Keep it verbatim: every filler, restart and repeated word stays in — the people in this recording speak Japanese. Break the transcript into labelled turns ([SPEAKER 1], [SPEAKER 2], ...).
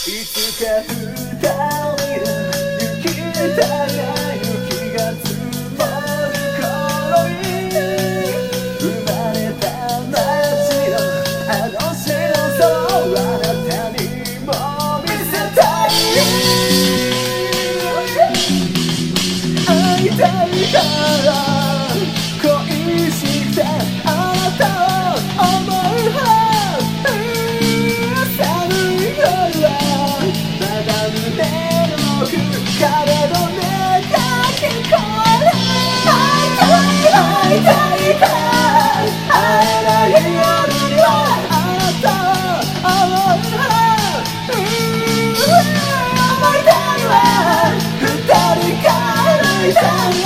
[SPEAKER 1] いつか二人で行きたな雪が積もる頃に生まれた街のあの白さをあなたにも見せたい会いたいから恋してあなたを思う寒い夜はまだ胸の奥彼の音が聞こえる会いたい会いたいから会えない夜にはあなたを思う思いたいわ二人から泣いた